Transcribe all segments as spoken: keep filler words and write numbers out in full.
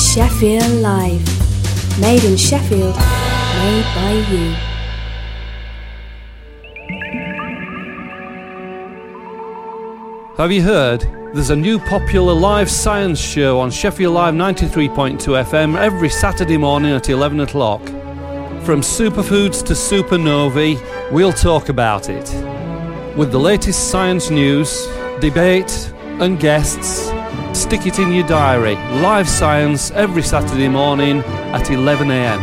Sheffield Live. Made in Sheffield, made by you. Have you heard? There's a new popular live science show on Sheffield Live ninety-three point two F M every Saturday morning at eleven o'clock. From superfoods to supernovae, we'll talk about it. With the latest science news, debate and guests, stick it in your diary. Live science every Saturday morning at eleven a m.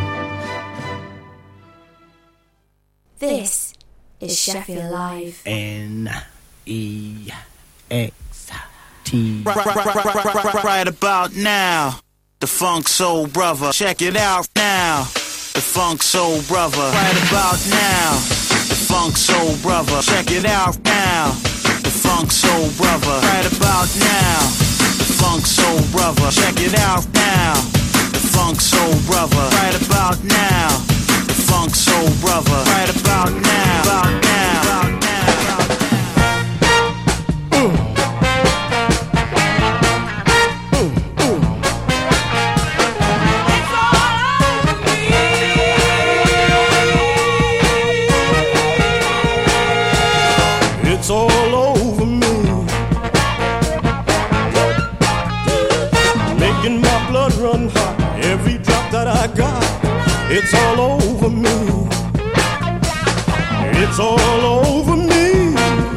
This is Sheffield Live. N E X T. Right, right, right, right, right, right, right about now, the Funk Soul Brother. Check it out now, the Funk Soul Brother. Right about now, the Funk Soul Brother. Check it out now, the Funk Soul Brother. Right about now, the Funk Soul Brother. Check it out now, the Funk Soul Brother. Right about now, the Funk Soul Brother. Right about now, about now, about now. It's all over me, making my blood run hot, every drop that I got. It's all over me, it's all over me.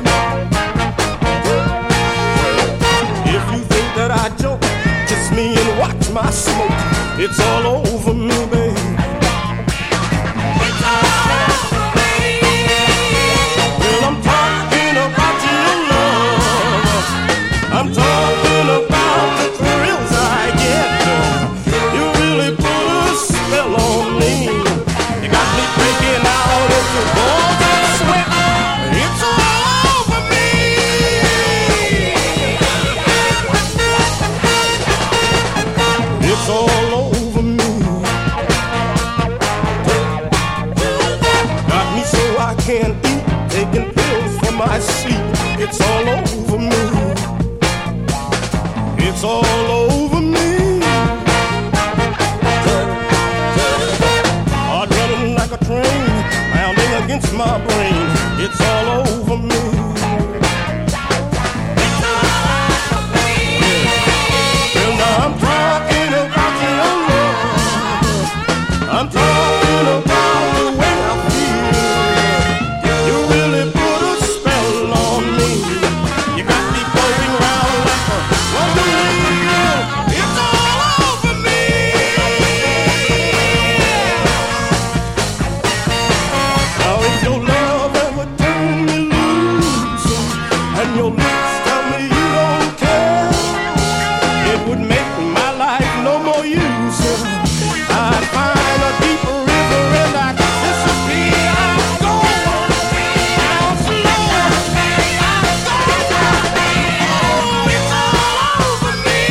If you think that I joke, kiss me and watch my smoke. It's all over me, baby. It's all over me. Well, I'm talking about your love. I'm talking about the thrills I get. You really put a spell on me. You got me breaking out into balls of sweat. It's all over me. It's all over me. Got me so I can't eat, taking pills for my sleep. It's all over me. It's all over me. Heart running like a train, pounding against my brain. It's all over me. It's all over me. Well, now I'm talking about your love. I'm talking about the way I feel. You really put a spell on me. You got me floating around like a wonder wheel. It's all over me. Now if your love ever turned me loose, and your lips tell me you don't care, it would make my life no more use. I'd find a deeper river and I'd disappear. I'd go down slow. I'd go down. Oh, it's all over me.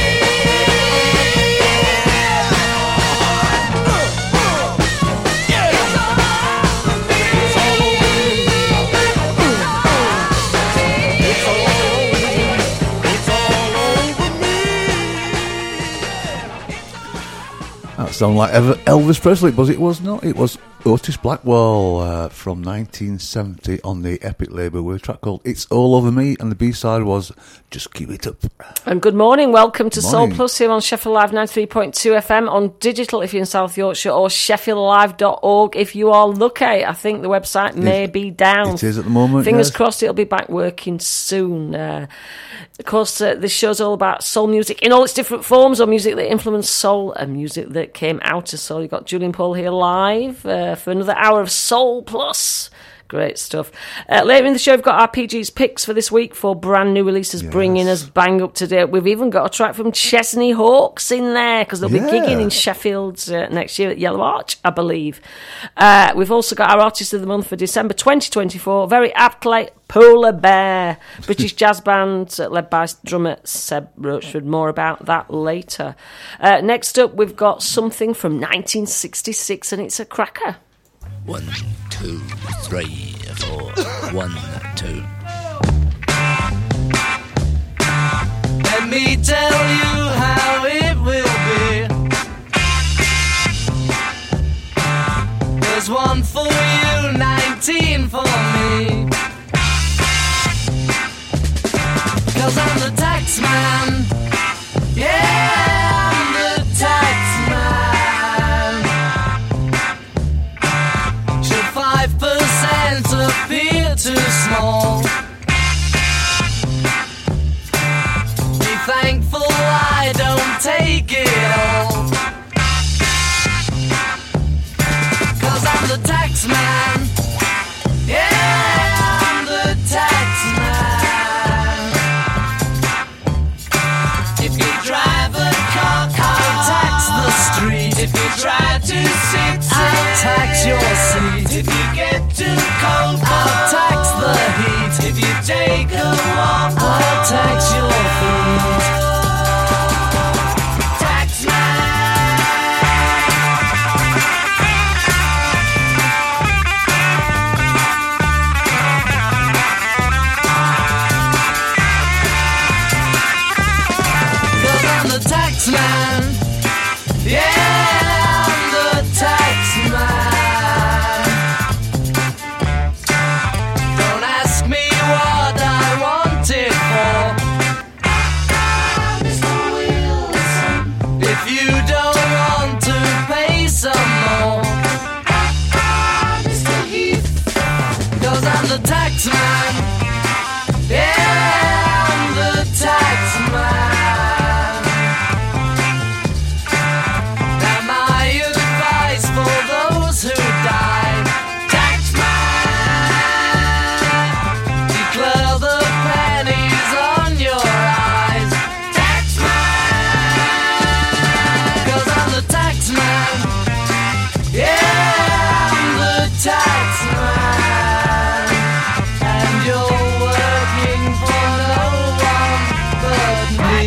Yeah. It's all over me. It's all over me. It's all over me. It's all over me. That sounded like Ev- Elvis Presley, but it was not. It was Otis Blackwell uh, from nineteen seventy on the Epic label with a track called It's All Over Me, and the B-side was Just Keep It Up. And good morning, welcome to Soul Morning. Plus here on Sheffield Live ninety-three point two F M, on digital if you're in South Yorkshire, or sheffield live dot org if you are lucky. I think the website may It- be down. it is at the moment, Fingers yes. crossed it'll be back working soon. Uh, of course, uh, this show's all about soul music in all its different forms, or music that influenced soul and music that came out of soul. You've got Julian Paul here live uh, for another hour of Soul Plus. Great stuff. Uh, later in the show, we've got R P G's picks for this week for brand new releases, Yes. bringing us bang up to date. We've even got a track from Chesney Hawkes in there, because they'll be Yeah. gigging in Sheffield uh, next year at Yellow Arch, I believe. Uh, we've also got our Artist of the Month for December twenty twenty-four, very aptly, Polar Bear, British jazz band uh, led by drummer Seb Roachford. More about that later. Uh, next up, we've got something from nineteen sixty-six, and it's a cracker. One, two, three, four. One, two. Let me tell you how it will be twenty-one for you, nineteen for me. Cause I'm the tax man. Yeah, I'm the tax man. Should five percent appear too small? Be thankful I don't take it all. Cause I'm the tax man. Yeah, I'm the tax man. If you drive a car, I'll tax the street. If you try to sit, I'll tax your seat. If you get too cold, I'll tax the heat. If you take a walk, I'll tax your feet. Tax man. Yeah, I'm the tax man. Don't ask me what I want it for. If you don't want to pay some more, cause I'm the tax man. Yeah, I'm the tax man. Who died? Taxman, declare the pennies on your eyes. Taxman, cause I'm the taxman. Yeah, I'm the taxman. And you're working for no one but me.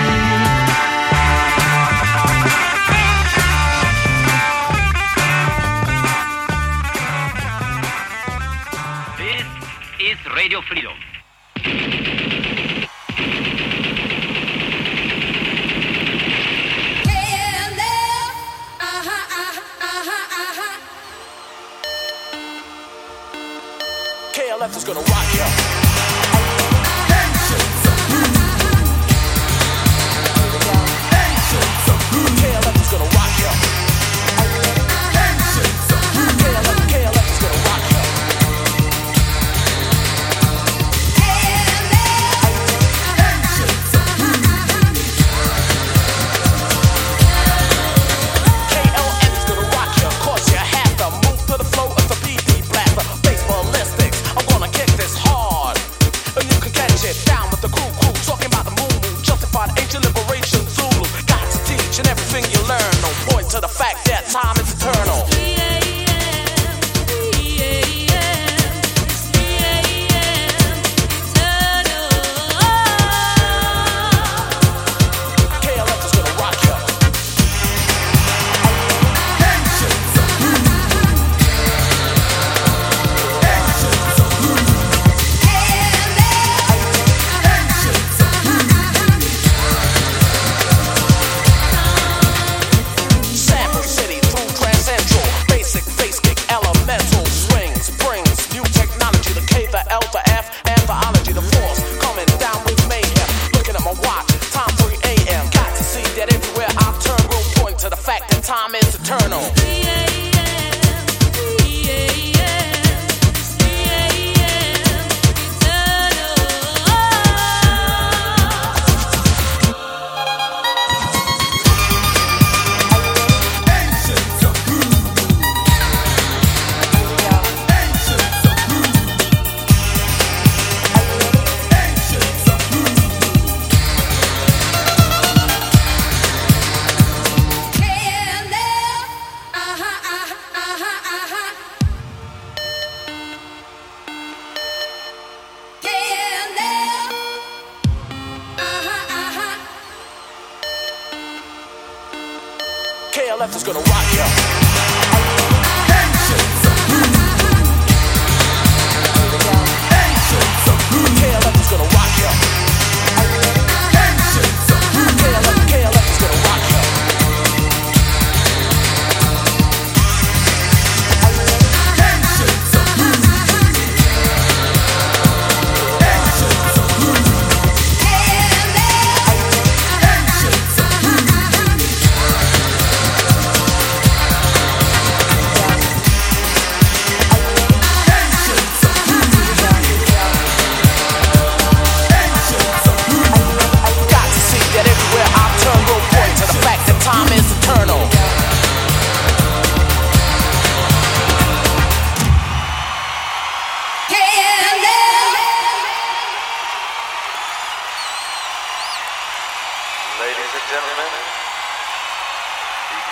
Radio Freedom. K L F is gonna rock ya. K L F is gonna rock ya. K L F, K L F is gonna rock ya. To the fact that time is eternal. K L F is gonna rock ya. Time is eternal. K L F is gonna rock ya. K L F is gonna rock ya. K L F, K L F is gonna rock ya.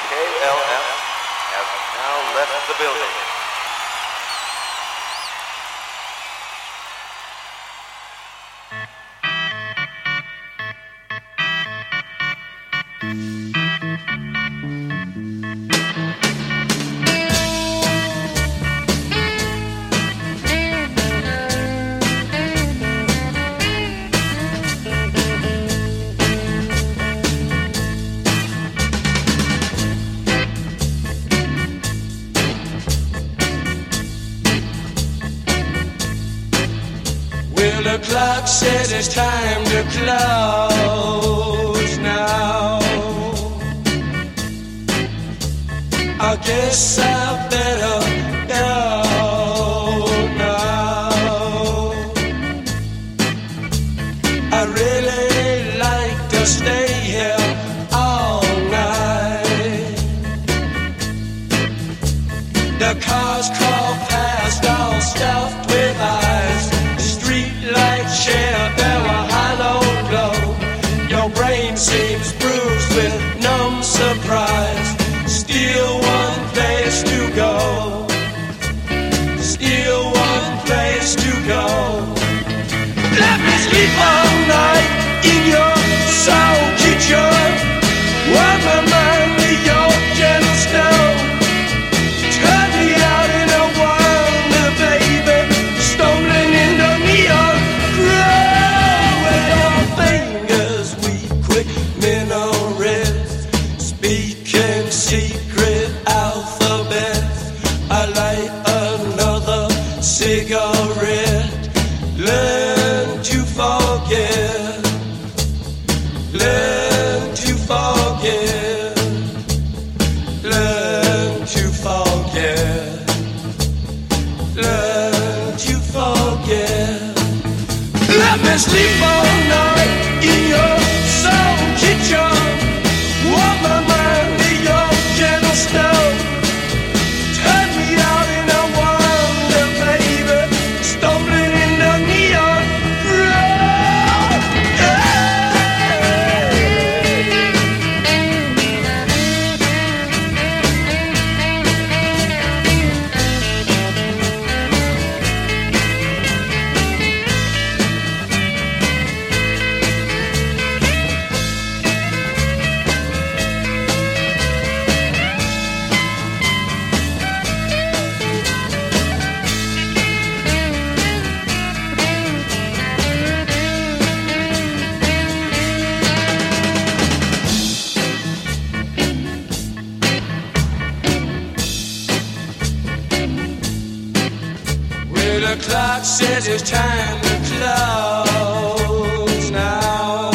K L M have now left the building. Well, the clock says it's time to close now. I guess I better go now. I really like to stay here all night. The cars crawl past all stuffed with eyes. Streetlights share their hollow glow. Your brain seems bruised with numb surprise. Still one place to go. Still one place to go. Let me sleep all night in your soul kitchen. Warm my mind with your gentle stone. Turn me out in a wonder, baby. Stumbling in the neon grow with your fingers, we quick minarets, speaking secret alphabets. I light another cigarette. Learn to forget. Learn to forget. Learn to forget. Learn to forget. Let me sleep all night in your soul kitchen. Warm my mind with your gentle stone. Turn me out in a wonder, baby. Stumbling in the neon road. Well, the clock says it's time to close now.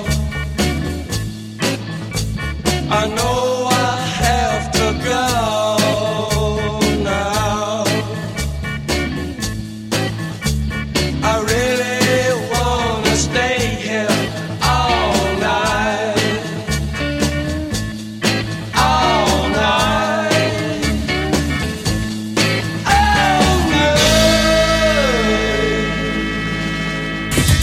I know I have to go now. I really wanna stay here all night. All night. All night.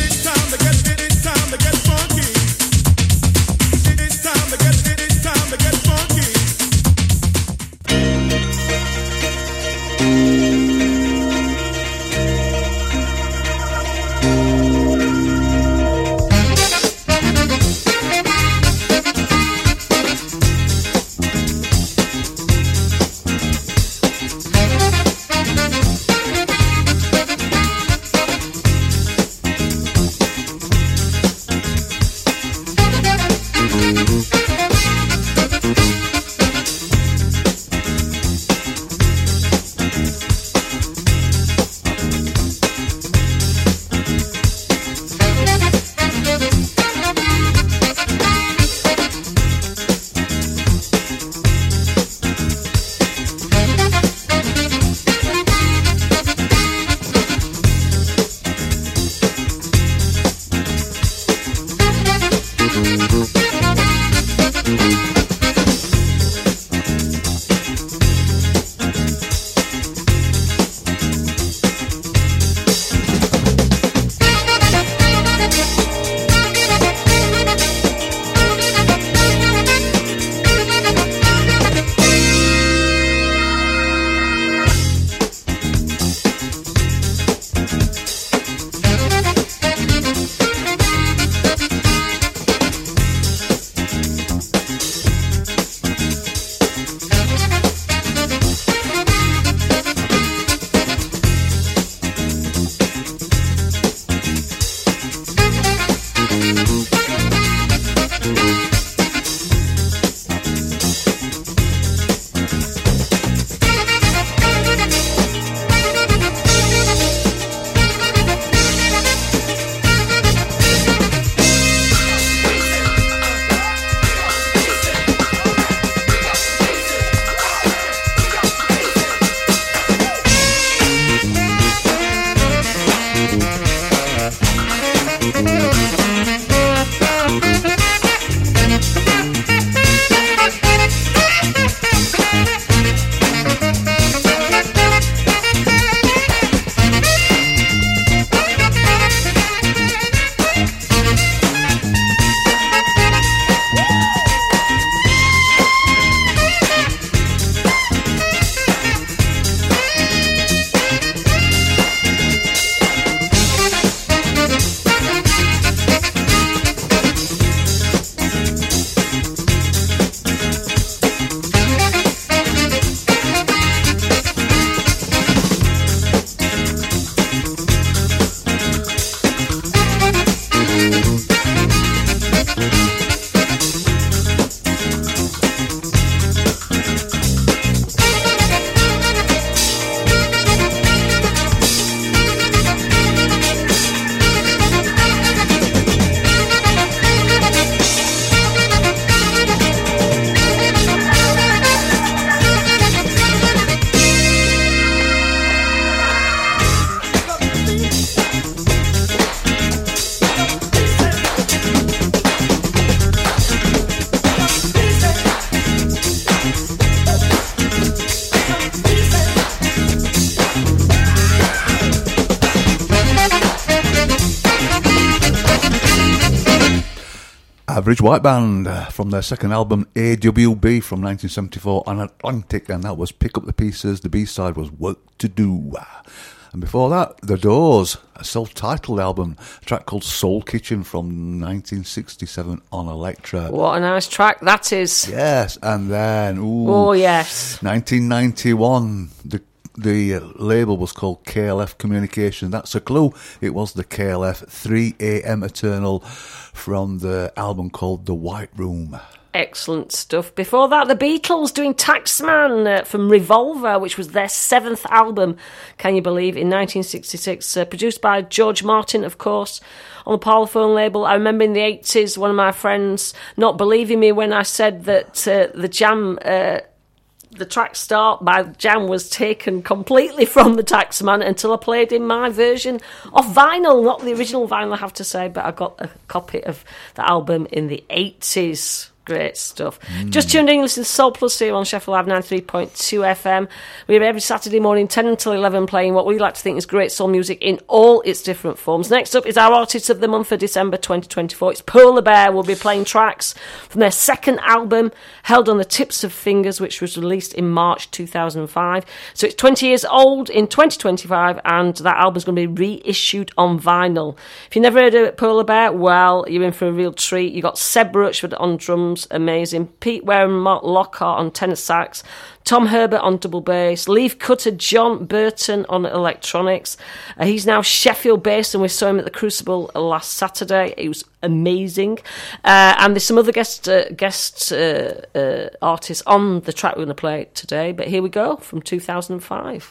Average White Band uh, from their second album A W B from nineteen seventy-four on Atlantic, and that was Pick Up the Pieces. The B-side was Work to Do. And before that, The Doors, a self-titled album, a track called Soul Kitchen from nineteen sixty-seven on Elektra. What a nice track that is. Yes, and then, ooh, oh yes, nineteen ninety-one, the The uh, label was called K L F Communication. That's a clue. It was the K L F three A M Eternal from the album called The White Room. Excellent stuff. Before that, the Beatles doing Taxman uh, from Revolver, which was their seventh album, can you believe, in nineteen sixty-six. Uh, produced by George Martin, of course, on the Parlophone label. I remember in the eighties, one of my friends not believing me when I said that uh, the Jam... Uh, The track Start by Jam was taken completely from the Taxman until I played in my version of vinyl, not the original vinyl, I have to say, but I got a copy of the album in the eighties. Great stuff. Mm. Just tuned in, listen to Soul Plus here on Sheffield Live ninety-three point two F M. We're every Saturday morning, ten until eleven, playing what we like to think is great soul music in all its different forms. Next up is our Artist of the Month for December twenty twenty-four. It's Polar Bear. We'll be playing tracks from their second album, Held on the Tips of Fingers, which was released in March two thousand five. So it's twenty years old in twenty twenty-five, and that album's going to be reissued on vinyl. If you've never heard of Polar Bear, well, you're in for a real treat. You've got Seb Roachford on drums, amazing. Pete Ware and Mark Lockhart on tenor sax. Tom Herbert on double bass. Leaf Cutter John Burton on electronics. Uh, he's now Sheffield based, and we saw him at the Crucible last Saturday. He was amazing. Uh, and there's some other guest uh, guest uh, uh, artists on the track we're going to play today. But here we go from two thousand five.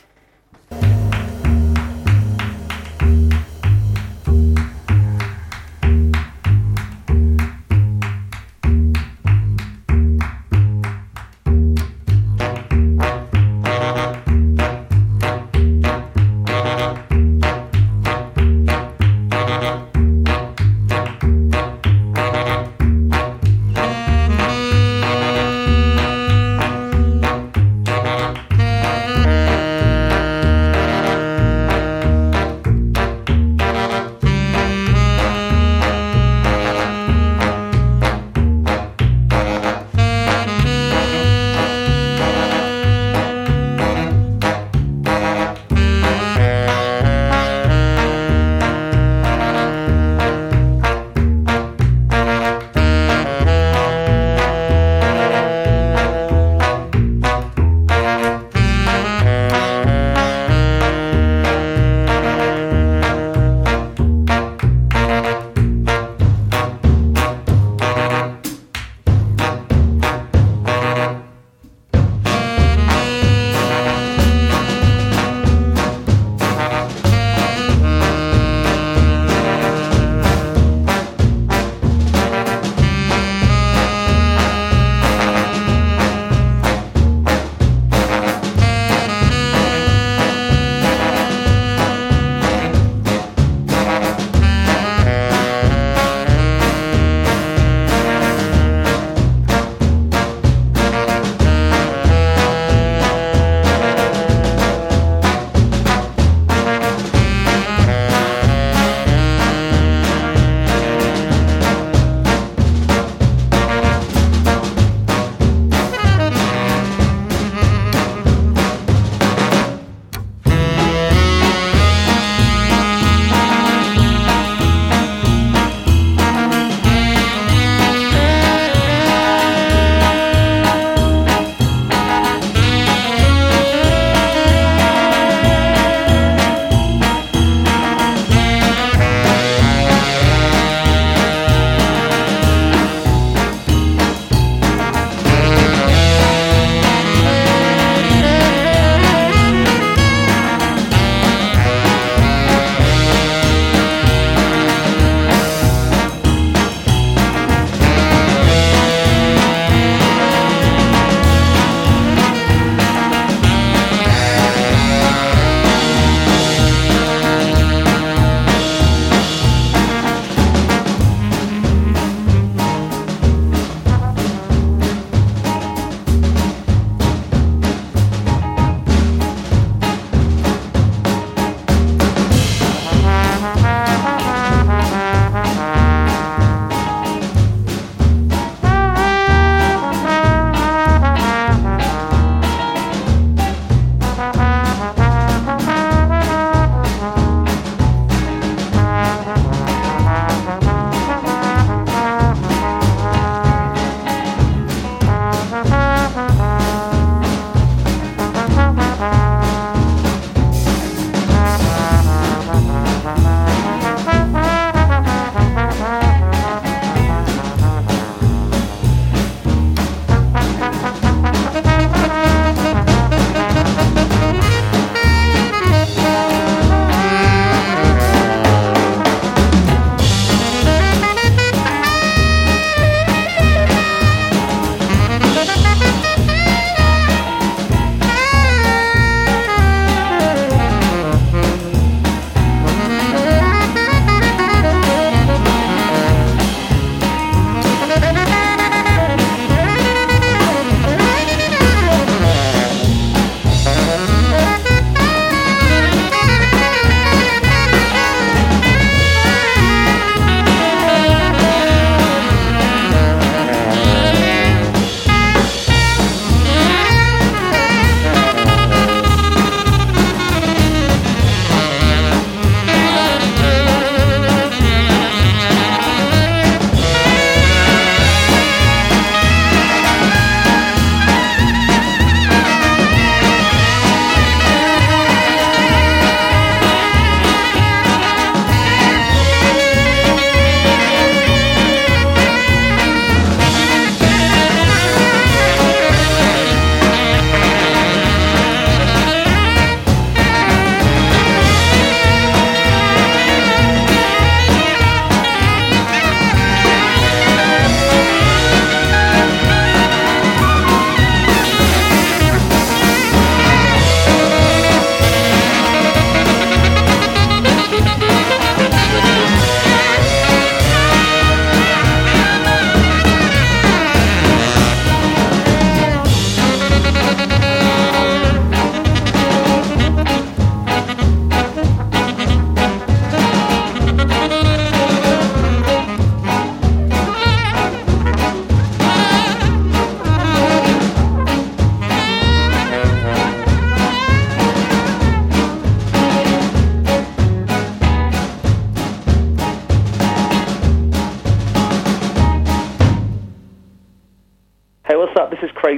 Thank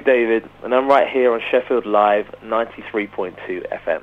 David, and I'm right here on Sheffield Live ninety-three point two F M.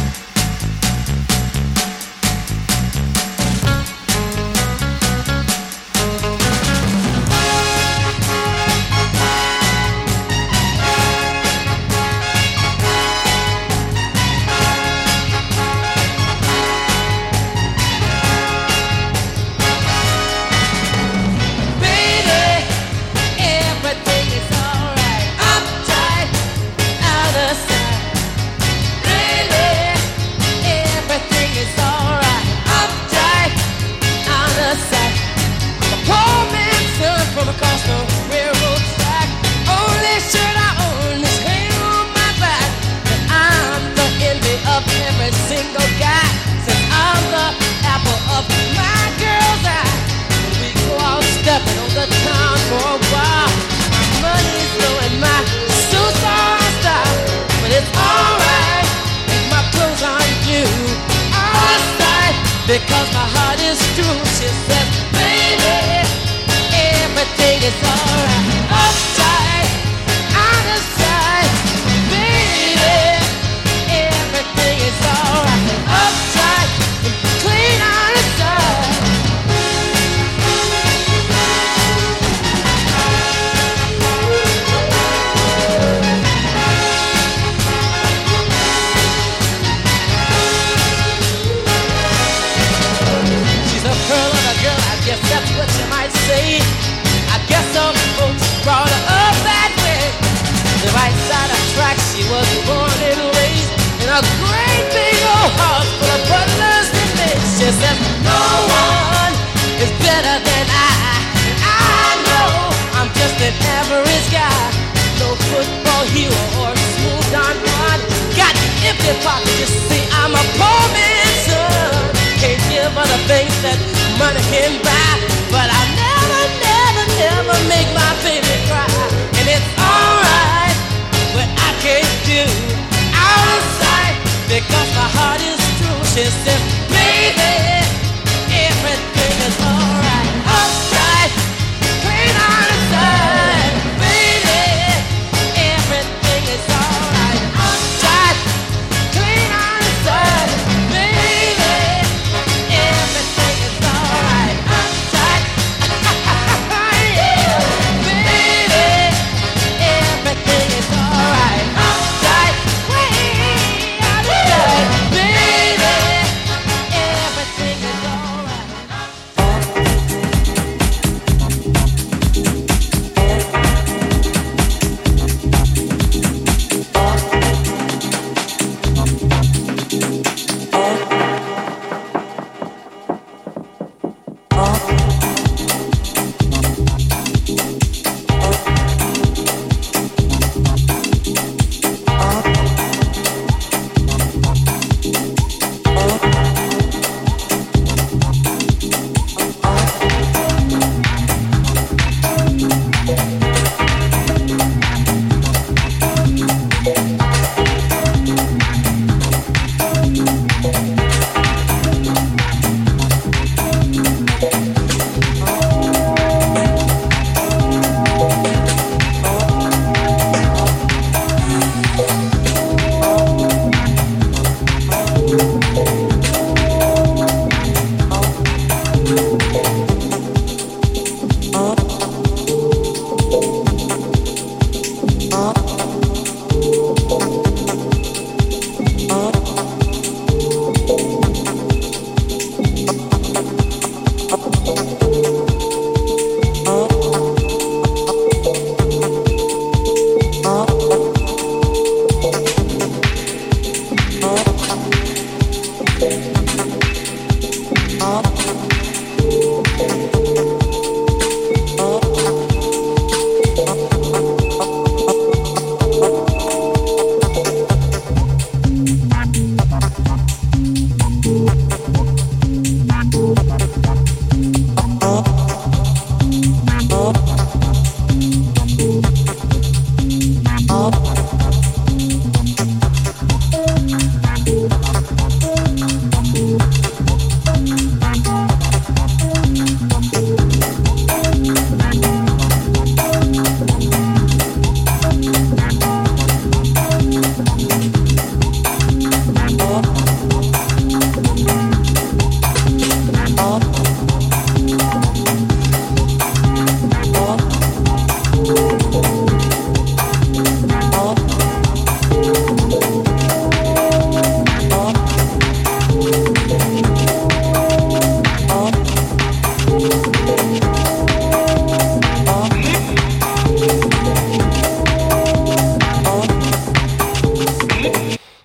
Because my heart is true, she says, baby, everything is alright. Upside, out of sight, baby, everything is alright. Upside, clean out of sight. Yes, that's what you might say. I guess some folks brought her up that way. The right side of tracks, she was born and raised in a great big old house full of butlers and maids. She says, no one is better than I. I know I'm just an average guy. No football hero or smooth Don Juan. Got empty pockets, you see, I'm a poor man's son. Can't give her the things that money can buy, but I never, never, never make my baby cry. And it's alright, but I can't do out of sight because my heart is true. She says, baby, everything is alright. Upside, clean out of sight, baby, everything is alright. Upside, clean out of sight, baby, everything is alright. Upside, yeah, baby, everything is alright. Upside, way out of sight, baby,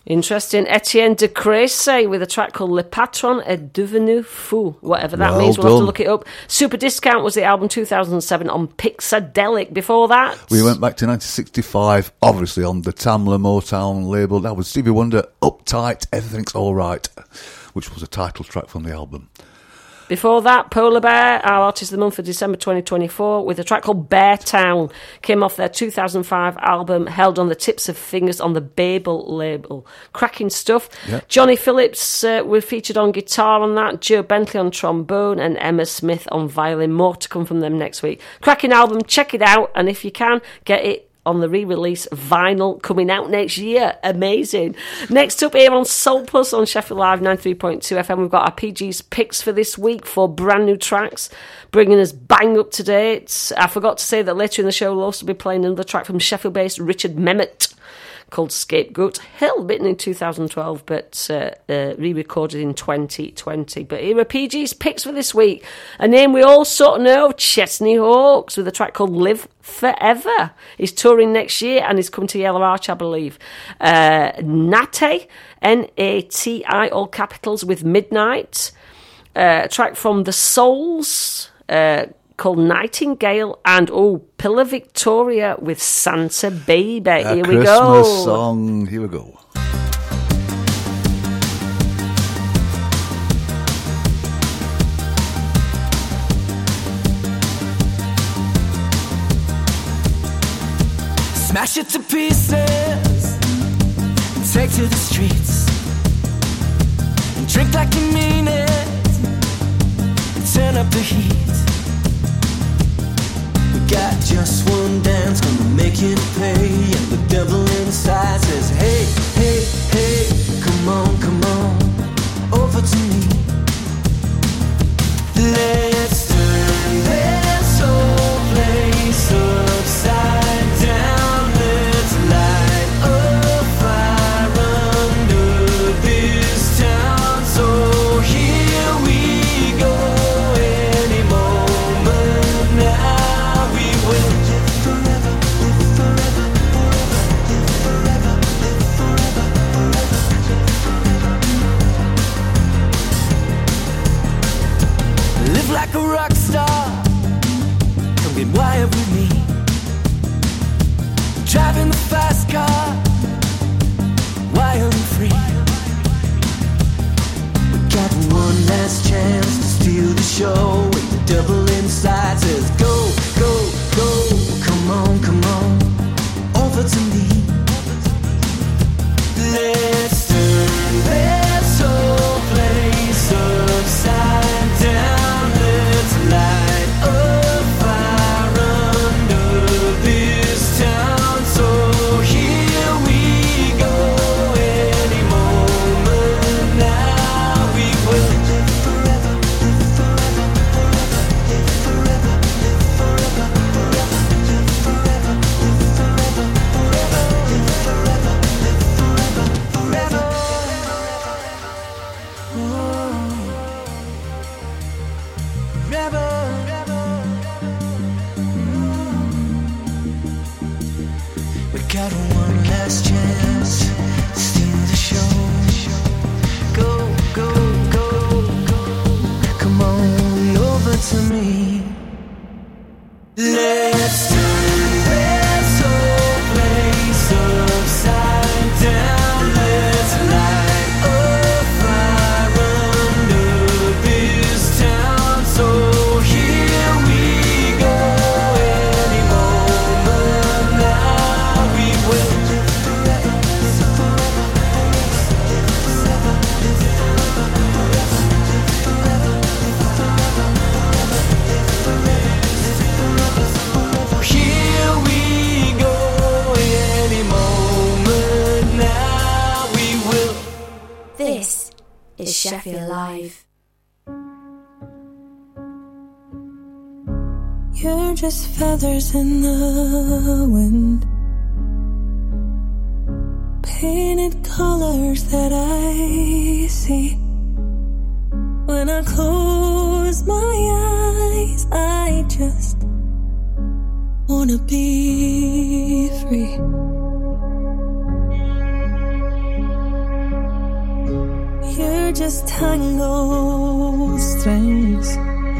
Interesting. Etienne de Crécy with a track called Le Patron est devenu fou. Whatever that Well means, we'll have to done. look it up. Super Discount was the album two thousand seven on Pixadelic. Before that, We went back to nineteen sixty-five, obviously on the Tamla Motown label. That was Stevie Wonder, Uptight, Everything's Alright, which was a title track from the album. Before that, Polar Bear, our artist of the month for December twenty twenty-four, with a track called Bear Town, came off their two thousand five album, Held on the Tips of Fingers on the Babel label. Cracking stuff. Yeah. Johnny Phillips uh, were featured on guitar on that, Joe Bentley on trombone, and Emma Smith on violin. More to come from them next week. Cracking album, check it out, and if you can, get it on the re-release vinyl coming out next year. Amazing. Next up here on Soul Plus on Sheffield Live ninety-three point two F M, we've got our P G's picks for this week for brand new tracks, bringing us bang up to date. I forgot to say that later in the show we'll also be playing another track from Sheffield-based Richard Memmott called Scapegoat Hill, written in two thousand twelve but uh, uh, re-recorded in twenty twenty. But here are P G's picks for this week. A name we all sort of know, Chesney Hawkes, with a track called Live Forever. He's touring next year and he's coming to Yellow Arch, I believe. Uh, Nate, N A T I, all capitals, with Midnight. Uh, a track from The Souls, uh, called Nightingale, and oh, Pillar Victoria with Santa Baby. A Here Christmas we go. song. Here we go. Smash it to pieces, take to the streets, and drink like you mean it, turn up the heat. We got just one dance, gonna make it pay, and the devil inside says, hey, hey, hey, come on, come on, over to me. Let's turn this whole place upside down. Let's light a fire under this town. So here we go, any moment now. We will live forever, live forever, live forever, live forever, forever. Live like a rock star, come get wild with me. Driving the fast car, wild and free. We got one last chance to steal the show. And the devil inside says, go, go, go. Come on, come on, over to me. Let's turn this whole place upside down. Let's light a fire under this town. So here we go, any moment now. We will live forever, live forever, live forever, live forever, forever, live forever, live forever, forever, live forever, live forever, forever. Forever, we got one last chance to steal the show. Go, go, go, go. Come on over to me. Let's turn this whole place upside down. Let's light a fire under this town. So here we go, any moment now. We will live forever, live forever, live forever, live forever, forever, live forever, live forever, live forever, live forever, forever. Here we go, any moment now. We will. This is Sheffield Live. You're just feathers in the wind, painted colors that I see. When I close my eyes, I just wanna be free. just tango strings.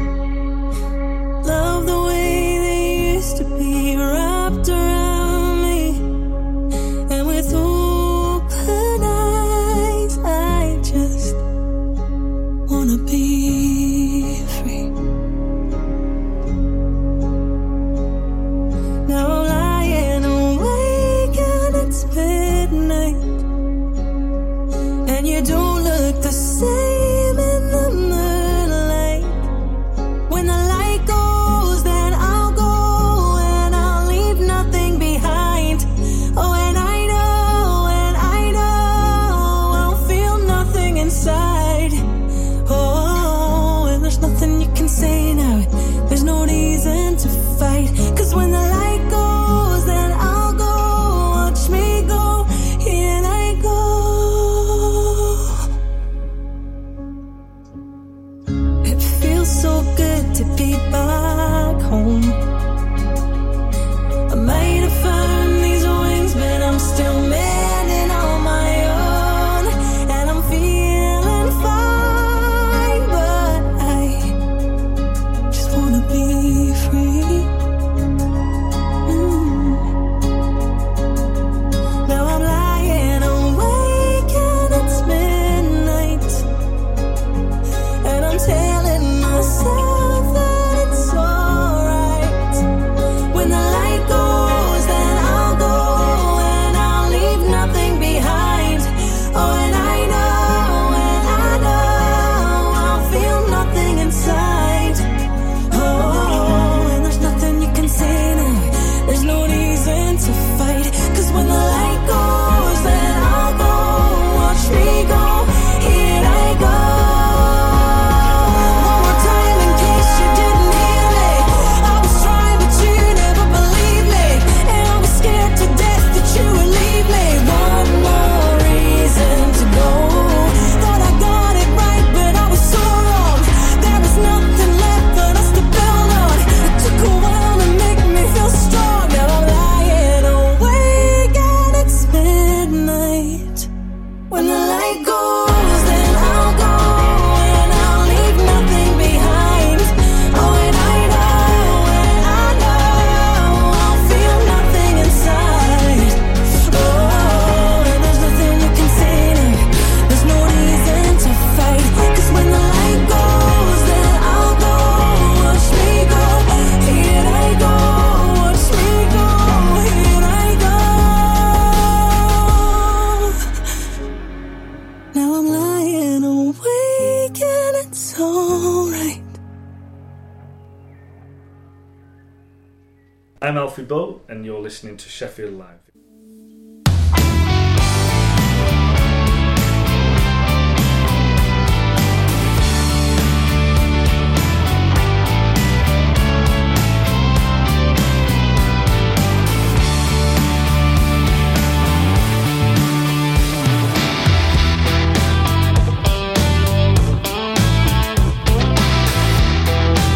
Love the way they used to be wrapped around me, and with open eyes I just wanna be free. Now I'm lying awake and it's midnight, and you don't look the same in the moonlight. When the light goes, then I'll go and I'll leave nothing behind. Oh, and I know, and I know I'll feel nothing inside. Oh, and there's nothing you can say now. There's no reason to fight. 'Cause when the light goes, then I'll go. Watch me go, here I go. It feels so good to be back home. I might have found these wings, but I'm still mending on my own. And I'm feeling fine, but I just wanna be free. Mm. Now I'm lying awake and it's midnight, and I'm telling myself that it's alright. When the light goes, then I'll go and I'll leave nothing behind. Oh, and I know, and I know I'll feel nothing inside. Oh, and there's nothing you can say now. There's no reason to fight. 'Cause when the light goes, then I'll go. Watch me go, here I go. One more time in case you didn't hear me. I was trying but you never believed me, and I was scared to death that you would leave me. One more reason to go. Thought I got it right, but I was so wrong. There was nothing left for us to build on. It took a while to make me feel strong. Now I'm lying awake and it's midnight. When the light goes, then I'll go and I'll leave nothing behind. Oh, and I know, and I know I'll feel nothing inside. Oh, and there's nothing you can say now. There's no reason to fight. 'Cause when the light goes, then I'll go. Watch me go, here I go. Watch me go, here I go. Now I'm lying awake and it's alright. I'm Alfie Bow, and you're listening to Sheffield Live.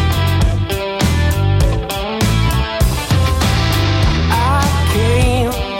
I came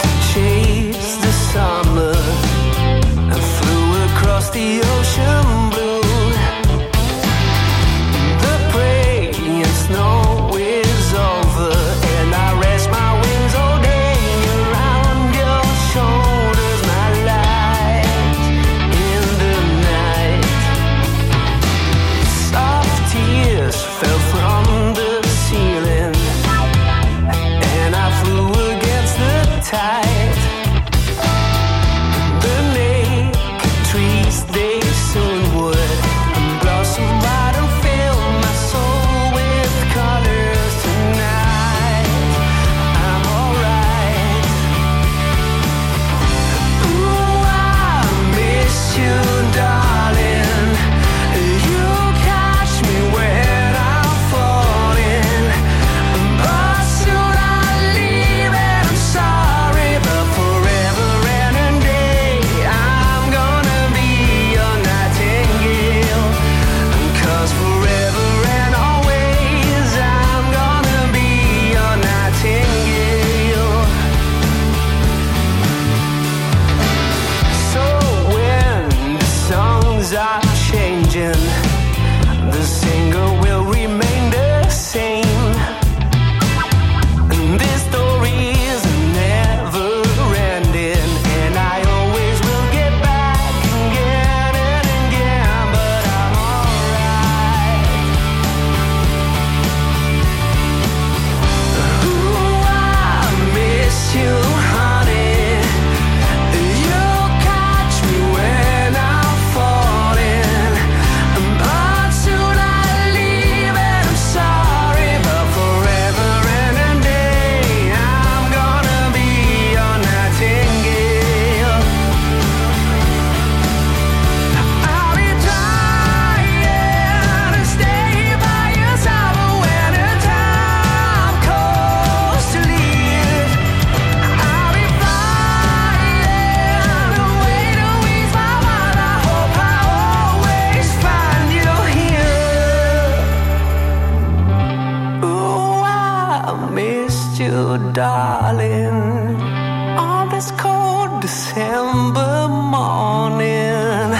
you, darling, on this cold December morning.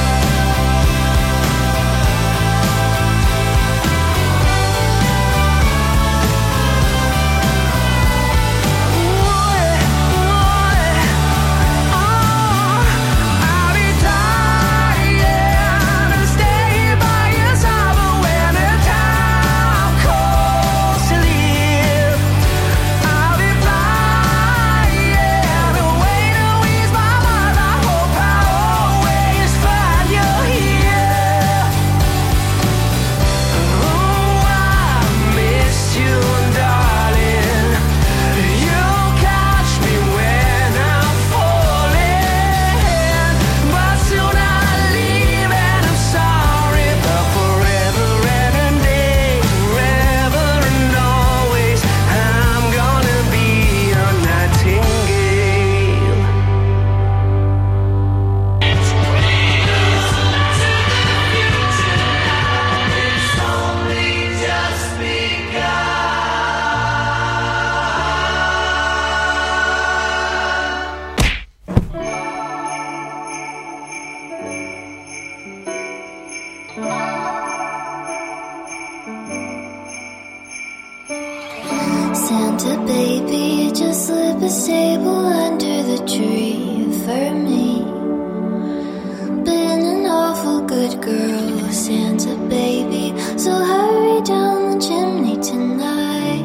Santa baby, just slip a sable under the tree for me. Been an awful good girl, Santa baby, so hurry down the chimney tonight.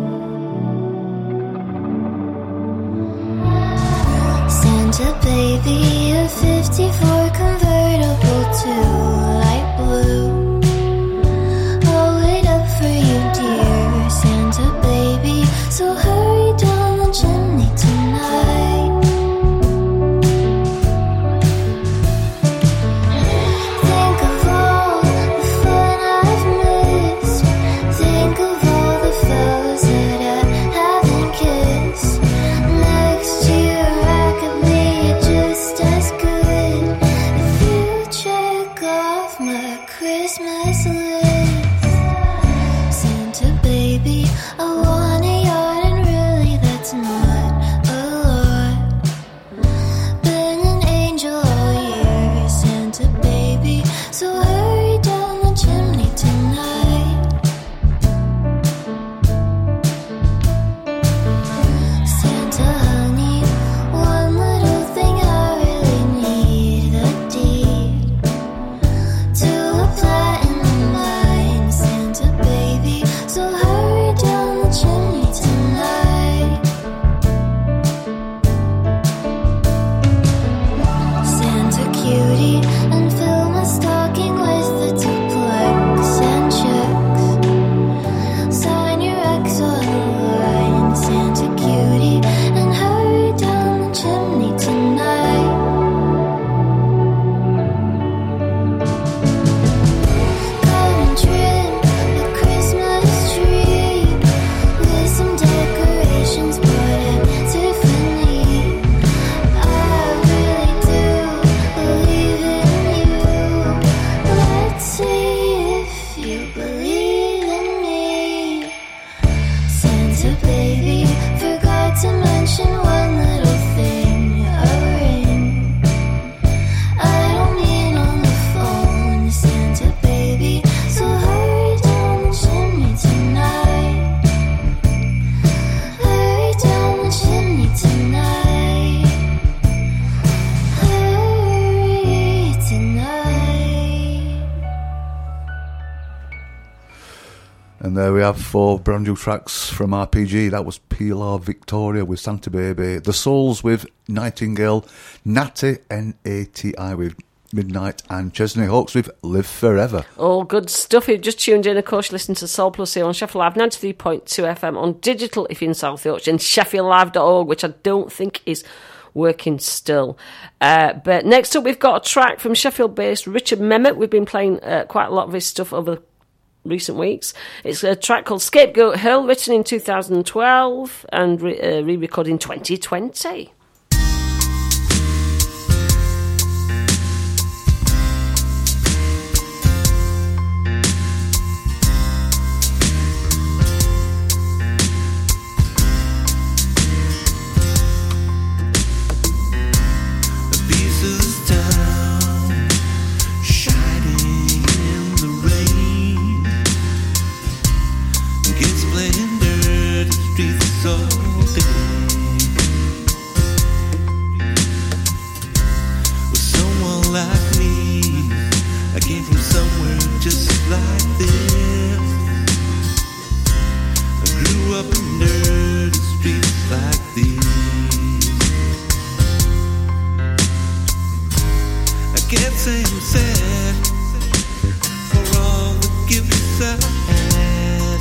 Santa baby, a fifty-four convertible to light blue. I'll wait up for you, dear Santa baby, so hurry down the chimney tonight. Think of all the fun I've missed. Think of all the fellas that I haven't kissed. Next year I could be just as good if you check off my Christmas list. Santa baby, I want a yacht, and really that's not a lot. Been an angel all year, Santa baby, so hurry down the chimney tonight. Santa honey, one little thing I really need, a deed to a platinum mine, Santa baby, so hurry down the chimney tonight. Santa cutie, and fill my stocking with the duplex and checks. Sign your ex on the line, Santa cutie, and hurry down the chimney tonight. Come and trim the Christmas tree with some decorations bought at Tiffany. I really do believe in you. Let's see if you believe in me. Santa baby, forgot to mention one little thing, a ring. I don't mean on the phone, Santa baby, so hurry down the chimney tonight. Hurry down the chimney tonight. Hurry tonight. And there we have four brand new tracks from R P G. That was Pilar Victoria with Santa Baby, The Souls with Nightingale, Natty, N A T I with Midnight, and Chesney Hawkes with Live Forever. All good stuff. You've just tuned in, of course, you listen to Soul Plus here on Sheffield Live ninety-three point two F M, on digital if you're in South Yorkshire, and sheffield live dot org, which I don't think is working still. Uh, but next up, we've got a track from Sheffield-based Richard Memmott. We've been playing uh, quite a lot of his stuff over recent weeks. It's a track called Scapegoat Hill, written in two thousand twelve and re- uh, re-recorded in twenty twenty. can't say I'm sad for all the gifts I had.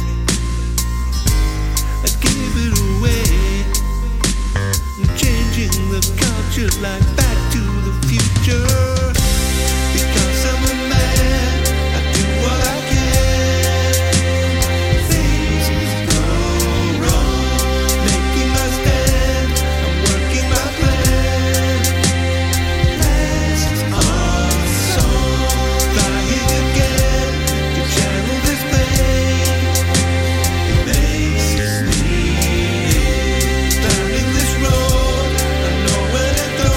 I gave it away, changing the culture like Back to the Future. Because I'm a man, I do what I can. Things go wrong, making my stand, I'm working my plan. Last our song, trying again to channel this pain. It makes me turning this road, I know where to go.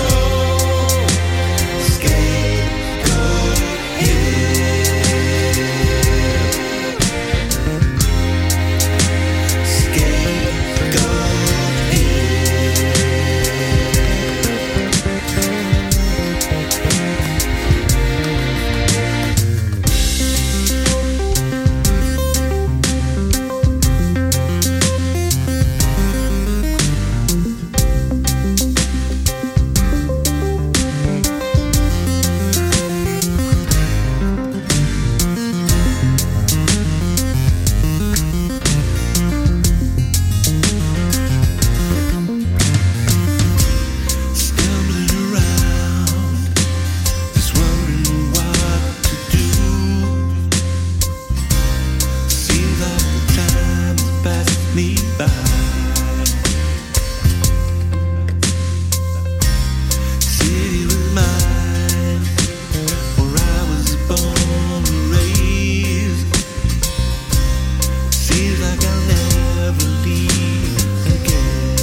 Scapegoat stumbling around, just wondering what to do. Seems like the time has passed me by. City was mine, where I was born and raised. Seems like I'll never leave again.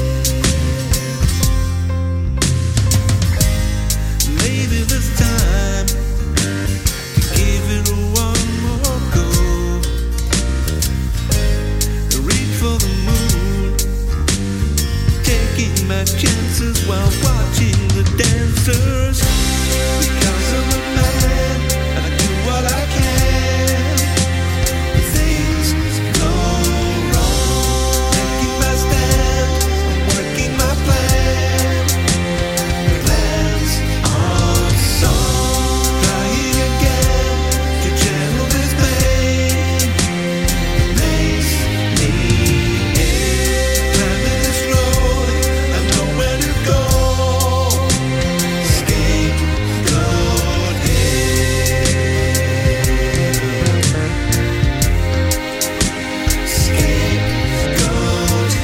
Maybe this time to give it one more go. Reach for the moon, taking my chances while watching the dancers. Because I'm a man and I do what I can. Things go wrong, taking my stand, I'm working my plan. Plans are song, trying again to channel this pain. Makes me ill, climbing this road, I know where to go. Scapegoat hill, scapegoat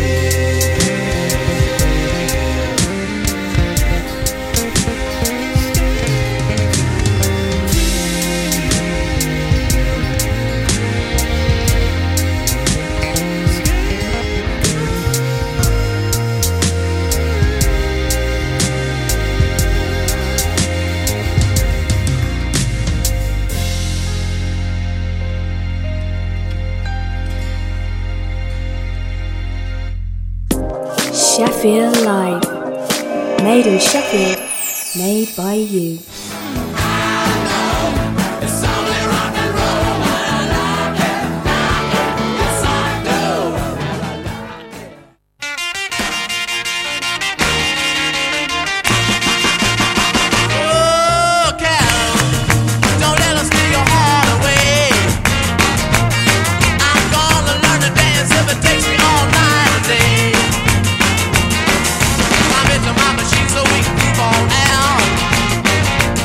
Sheffield Live. Made in Sheffield, made by you. Oh, Carol, don't let us steal your heart away. I'm gonna learn to dance if it takes me all night today. I'm into my machine so we can move on out.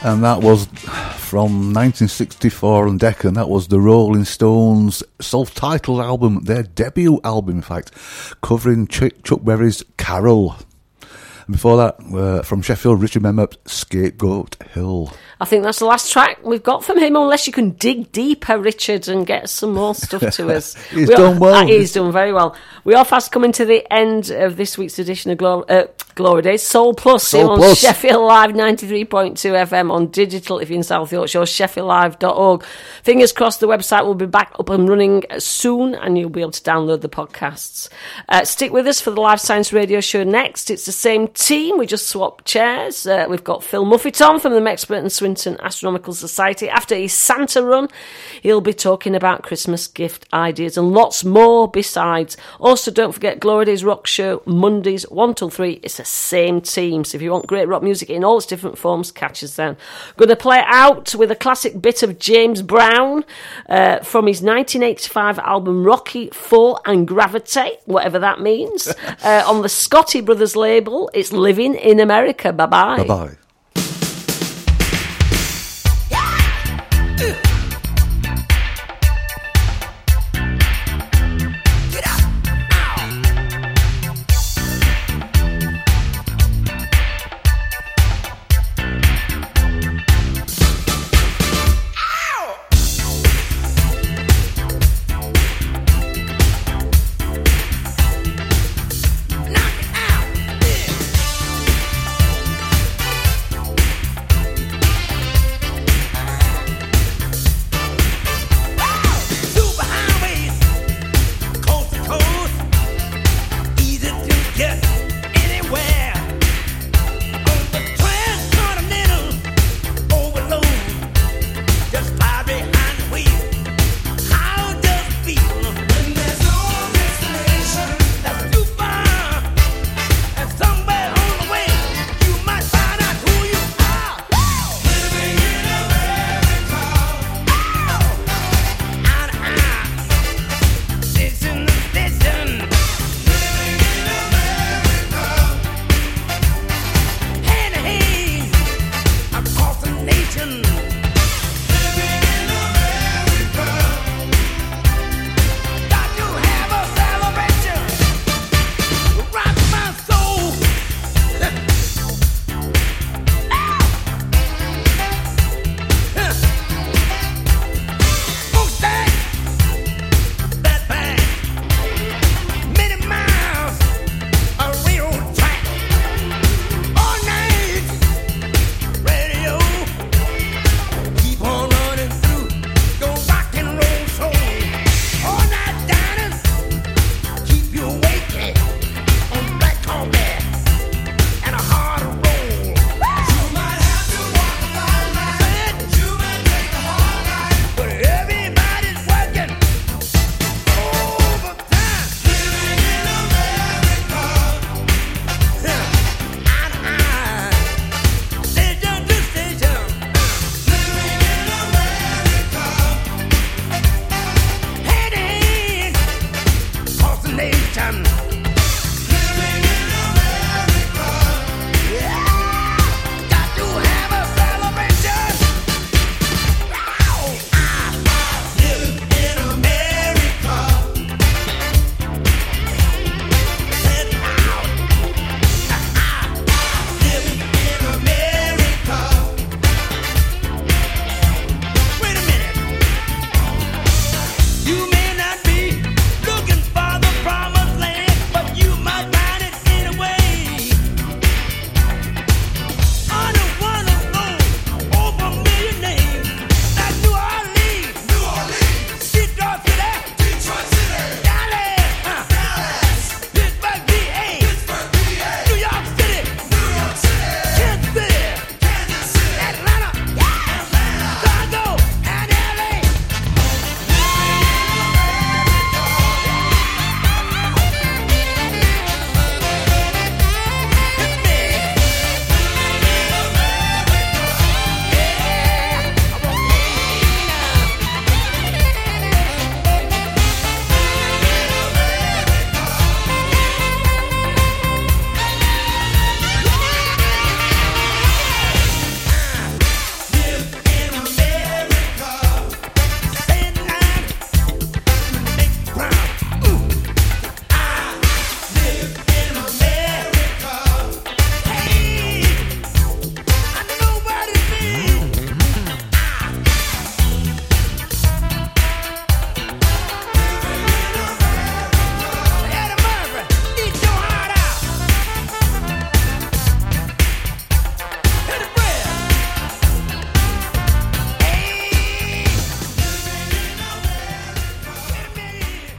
And that was from nineteen sixty-four on Deccan. That was the Rolling Stones' self-titled album, their debut album, in fact, covering Ch- Chuck Berry's Carol. And before that, uh, from Sheffield, Richard Memmer, Scapegoat Hill. I think that's the last track we've got from him, unless you can dig deeper, Richard, and get some more stuff to us. He's we done are, well. Uh, he's done very well. We are fast coming to the end of this week's edition of Glory, uh, Glory Days. Soul Plus, Soul here on Plus. Sheffield Live ninety-three point two F M on digital if you're in South Yorkshire, or sheffield live dot org. Fingers crossed the website will be back up and running soon, and you'll be able to download the podcasts. Uh, stick with us for the Live Science Radio Show next. It's the same team. We just swapped chairs. Uh, we've got Phil Muffeton from the Mexpert and Swinton Astronomical Society. After his Santa run, he'll be talking about Christmas gift ideas and lots more besides. Also, don't forget Glory Days Rock Show, Mondays one till three. It's the same team. So if you want great rock music in all its different forms, catch us then. Going to play out with a classic bit of James Brown uh, from his nineteen eighty-five album Rocky four and Gravitate, whatever that means. uh, on the Scotty Brothers label, it's Living in America. Bye-bye. Bye-bye.